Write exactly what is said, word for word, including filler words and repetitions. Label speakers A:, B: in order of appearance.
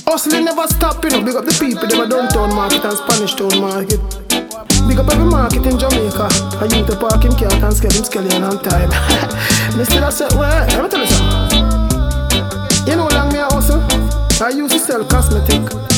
A: Hustling never stop, you know. Big up the people, them a downtown market and Spanish town market. Big up every market in Jamaica. I used to park him cat and scale him skeleton on time. Me still a set where, let me tell you something. You know how long me a hustle? I used to sell cosmetic.